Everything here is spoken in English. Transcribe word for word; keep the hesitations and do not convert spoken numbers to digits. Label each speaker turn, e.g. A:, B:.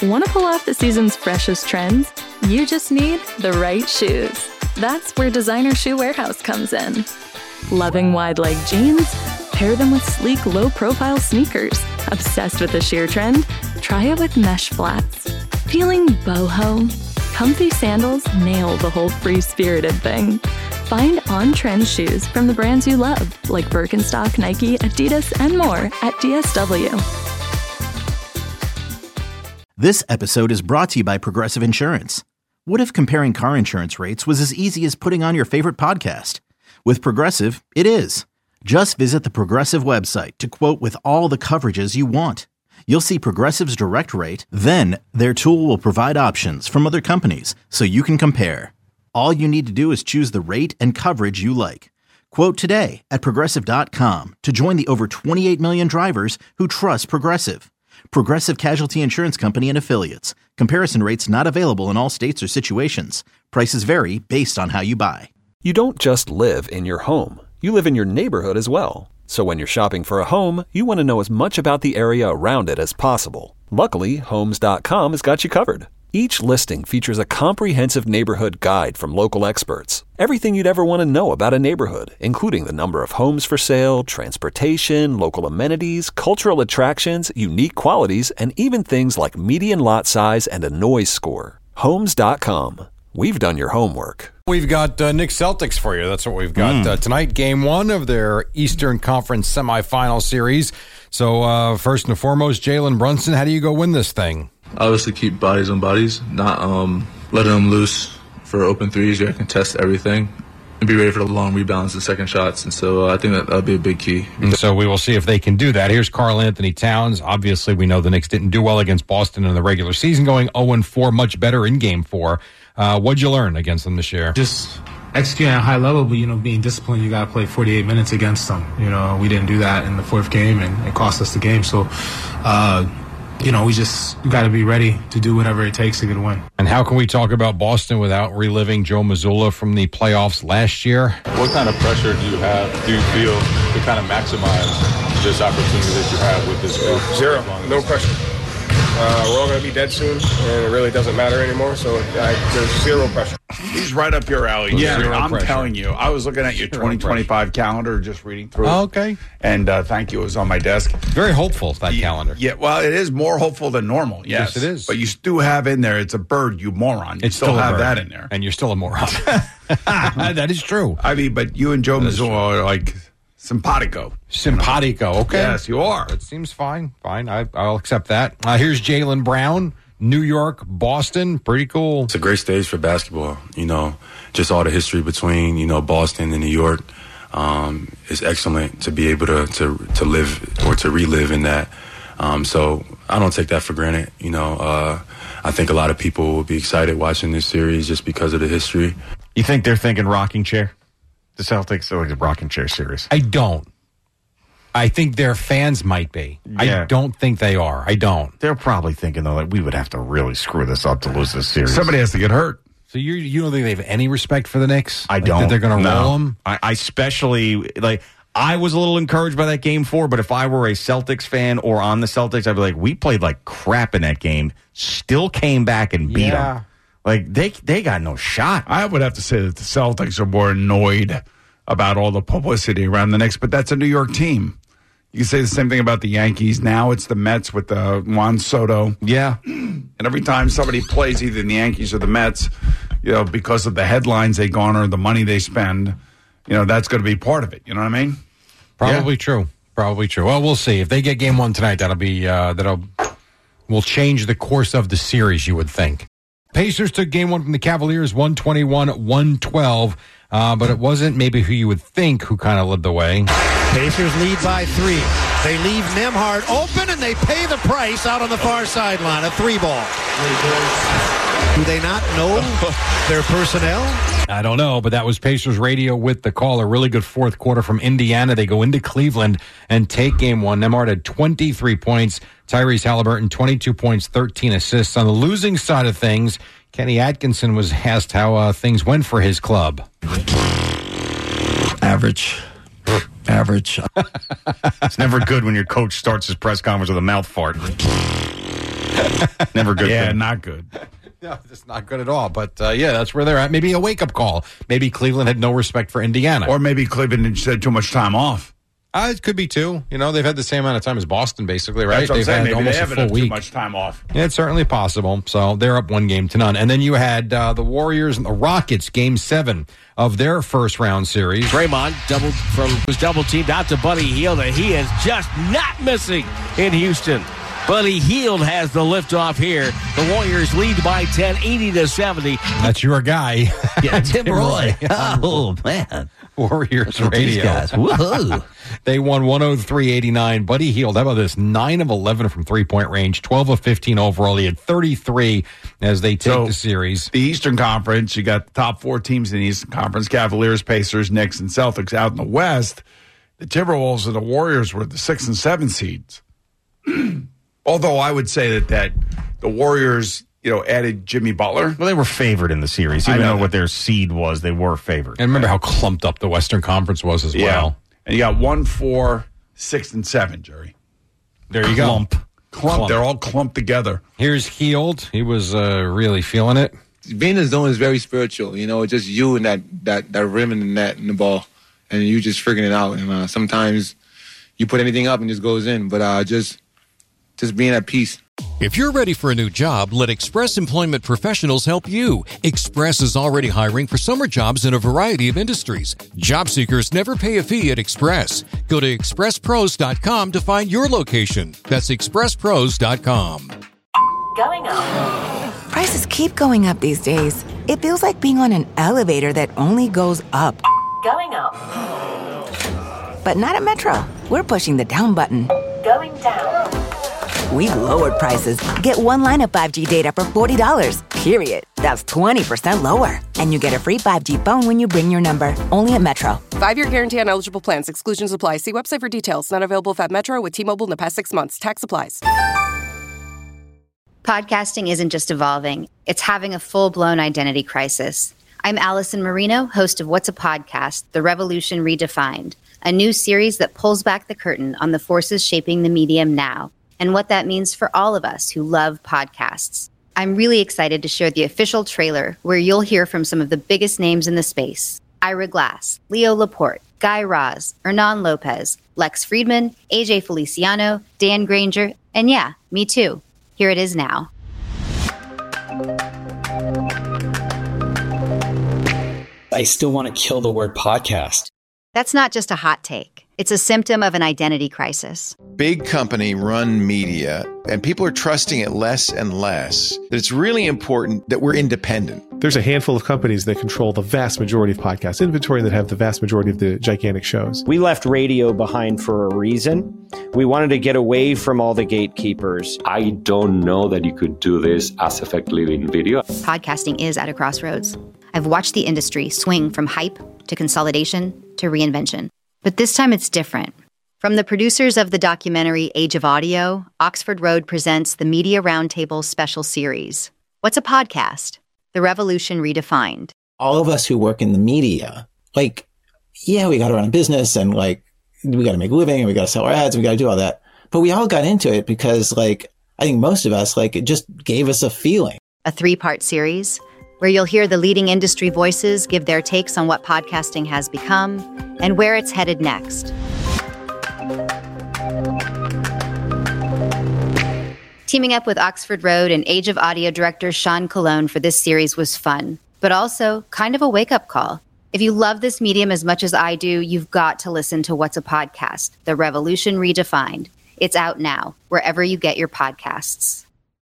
A: Want to pull off the season's freshest trends? You just need the right shoes. That's where Designer Shoe Warehouse comes in. Loving wide-leg jeans? Pair them with sleek, low-profile sneakers. Obsessed with the sheer trend? Try it with mesh flats. Feeling boho? Comfy sandals nail the whole free-spirited thing. Find on-trend shoes from the brands you love, like Birkenstock, Nike, Adidas, and more at D S W.
B: This episode is brought to you by Progressive Insurance. What if comparing car insurance rates was as easy as putting on your favorite podcast? With Progressive, it is. Just visit the Progressive website to quote with all the coverages you want. You'll see Progressive's direct rate, then their tool will provide options from other companies so you can compare. All you need to do is choose the rate and coverage you like. Quote today at Progressive dot com to join the over twenty-eight million drivers who trust Progressive. Progressive Casualty Insurance Company and Affiliates. Comparison rates not available in all states or situations. Prices vary based on how you buy.
C: You don't just live in your home. You live in your neighborhood as well. So when you're shopping for a home, you want to know as much about the area around it as possible. Luckily, Homes dot com has got you covered. Each listing features a comprehensive neighborhood guide from local experts. Everything you'd ever want to know about a neighborhood, including the number of homes for sale, transportation, local amenities, cultural attractions, unique qualities, and even things like median lot size and a noise score. Homes dot com. We've done your homework.
D: We've got uh, Knicks Celtics for you. That's what we've got mm. uh, tonight. Game one of their Eastern Conference semifinal series. So uh, first and foremost, Jalen Brunson, how do you go win this thing?
E: Obviously keep bodies on bodies, not um, letting them loose for open threes. You can test everything and be ready for the long rebounds and second shots. And so uh, I think that that'll be a big key.
D: And so we will see if they can do that. Here's Karl Anthony Towns. Obviously, we know the Knicks didn't do well against Boston in the regular season, going oh and four, much better in game four. Uh, what'd you learn against them this year?
F: Just executing at a high level, but, you know, being disciplined. You got to play forty-eight minutes against them. You know, we didn't do that in the fourth game, and it cost us the game. So, uh, you know, we just got to be ready to do whatever it takes to get a win.
D: And how can we talk about Boston without reliving Joe Mazzulla from the playoffs last year?
G: What kind of pressure do you have, do you feel, to kind of maximize this opportunity that you have with this group?
H: Zero. No pressure. Uh, we're all going to be dead soon, and it really doesn't matter anymore, so I, there's zero pressure.
I: He's right up your alley.
D: Yeah,
I: zero
D: I'm
I: pressure.
D: telling
I: you. I was looking at your twenty twenty-five calendar, just reading through
D: oh,
I: it.
D: Okay.
I: And uh, thank you. It was on my desk.
D: Very hopeful, that
I: yeah,
D: calendar.
I: Yeah, well, it is more hopeful than normal, yes.
D: Yes, it is.
I: But you do have in there, it's a bird, you moron. You
D: it's
I: still,
D: still
I: have
D: bird.
I: that in there.
D: And you're still a moron. That is true.
I: I mean, but you and Joe Mazzulla are like simpatico.
D: Simpatico, okay.
I: Yes, you are.
D: It seems fine. Fine. I, I'll accept that. Uh, here's Jaylen Brown, New York, Boston. Pretty cool.
J: It's a great stage for basketball. You know, just all the history between, you know, Boston and New York um, is excellent to be able to, to, to live or to relive in that. Um, so I don't take that for granted. You know, uh, I think a lot of people will be excited watching this series just because of the history.
K: You think they're thinking rocking chair? The Celtics are like a rocking chair series.
D: I don't. I think their fans might be.
K: Yeah.
D: I don't think they are. I don't.
K: They're probably thinking, though, that we would have to really screw this up to lose this series.
I: Somebody has to get hurt.
D: So you you don't think they have any respect for the Knicks?
K: I
D: like
K: don't.
D: That they're going to
K: no.
D: roll them?
K: I, I especially, like, I was a little encouraged by that game four, but if I were a Celtics fan or on the Celtics, I'd be like, we played like crap in that game, still came back and beat
D: Yeah.
K: them. Like, they they got no shot.
I: I would have to say that the Celtics are more annoyed about all the publicity around the Knicks, but that's a New York team. You can say the same thing about the Yankees. Now it's the Mets with the Juan Soto.
K: Yeah.
I: And every time somebody plays either the Yankees or the Mets, you know, because of the headlines they garner, the money they spend, you know, that's going to be part of it. You know what I mean?
D: Probably yeah. true. Probably true. Well, we'll see. If they get game one tonight, that'll be, uh, that'll, will change the course of the series, you would think. Pacers took game one from the Cavaliers, one twenty-one one twelve, uh, but it wasn't maybe who you would think who kind of led the way.
L: Pacers lead by three. They leave Nembhard open, and they pay the price out on the far sideline. A three ball. Do they not know their personnel?
D: I don't know, but that was Pacers radio with the call. A really good fourth quarter from Indiana. They go into Cleveland and take game one. Nembhard had twenty-three points. Tyrese Halliburton, twenty-two points, thirteen assists. On the losing side of things, Kenny Atkinson was asked how uh, things went for his club.
K: Average. Average. It's never good when your coach starts his press conference with a mouth fart. Never good.
I: Yeah,
K: thing.
I: not good.
D: No, it's not good at all. But, uh, yeah, that's where they're at. Maybe a wake-up call. Maybe Cleveland had no respect for Indiana.
I: Or maybe Cleveland just had too much time off.
D: Uh, it could be, too. You know, they've had the same amount of time as Boston, basically, right?
I: That's what I'm
D: they've
I: saying.
D: had
I: Maybe
D: almost
I: they
D: a
I: haven't
D: full
I: had
D: week.
I: too much time off.
D: Yeah, it's certainly possible. So they're up one game to none. And then you had uh, the Warriors and the Rockets, game seven of their first-round series.
M: Draymond doubled from was double-teamed out to Buddy Hield, and he is just not missing in Houston. Buddy Hield has the liftoff here. The Warriors lead by ten, eighty to seventy.
D: That's your guy.
N: Yeah, Tim Roy. Oh, man.
D: Warriors
N: Look at these
D: radio.
N: guys. Woohoo.
D: They won one oh three eighty-nine. Buddy Hield, how about this? nine of eleven from three-point range, twelve of fifteen overall. He had thirty-three as they take
I: So,
D: the series.
I: The Eastern Conference, you got the top four teams in the Eastern Conference, Cavaliers, Pacers, Knicks, and Celtics. Out in the West, the Timberwolves and the Warriors were the six and seven seeds. Although I would say that, that the Warriors, you know, added Jimmy Butler.
K: Well, they were favored in the series.
I: I
K: Even
I: know
K: though
I: that.
K: what their seed was, they were favored.
D: And remember how clumped up the Western Conference was as
I: Yeah.
D: well.
I: And you got one, four, six, and seven, Jerry.
D: There you
K: Clump.
D: go.
I: Clump.
D: Clump.
I: They're all clumped together.
D: Here's Hield. He was uh, really feeling it.
O: Being in the zone is very spiritual. You know, it's just you and that, that, that rim and the net and the ball, and you just figuring it out. And uh, sometimes you put anything up and it just goes in. But uh, just just being at peace.
P: If you're ready for a new job, let Express Employment Professionals help you. Express is already hiring for summer jobs in a variety of industries. Job seekers never pay a fee at Express. Go to express pros dot com to find your location. That's express pros dot com.
Q: Going up. Prices keep going up these days. It feels like being on an elevator that only goes up. Going up. But not at Metro. We're pushing the down button. Going down. We've lowered prices. Get one line of five G data for forty dollars, period. That's twenty percent lower. And you get a free five G phone when you bring your number. Only at Metro.
R: Five-year guarantee on eligible plans. Exclusions apply. See website for details. Not available at Metro with T-Mobile in the past six months. Tax applies.
S: Podcasting isn't just evolving. It's having a full-blown identity crisis. I'm Allison Marino, host of What's a Podcast? The Revolution Redefined, a new series that pulls back the curtain on the forces shaping the medium now, and what that means for all of us who love podcasts. I'm really excited to share the official trailer where you'll hear from some of the biggest names in the space. Ira Glass, Leo Laporte, Guy Raz, Hernan Lopez, Lex Friedman, A J Feliciano, Dan Granger, and yeah, me too. Here it is now.
T: I still want to kill the word podcast.
S: That's not just a hot take. It's a symptom of an identity crisis.
U: Big company run media, and people are trusting it less and less. That it's really important that we're independent.
V: There's a handful of companies that control the vast majority of podcast inventory and that have the vast majority of the gigantic shows.
W: We left radio behind for a reason. We wanted to get away from all the gatekeepers.
X: I don't know that you could do this as effectively in video.
S: Podcasting is at a crossroads. I've watched the industry swing from hype to consolidation to reinvention. But this time it's different. From the producers of the documentary Age of Audio, Oxford Road presents the Media Roundtable special series. What's a podcast? The Revolution Redefined.
T: All of us who work in the media, like, yeah, we got to run a business and like, we got to make a living and we got to sell our ads and we got to do all that. But we all got into it because like, I think most of us, like, it just gave us a feeling.
S: A three-part series where you'll hear the leading industry voices give their takes on what podcasting has become and where it's headed next. Teaming up with Oxford Road and Age of Audio director Sean Colon for this series was fun, but also kind of a wake-up call. If you love this medium as much as I do, you've got to listen to What's a Podcast? The Revolution Redefined. It's out now, wherever you get your podcasts.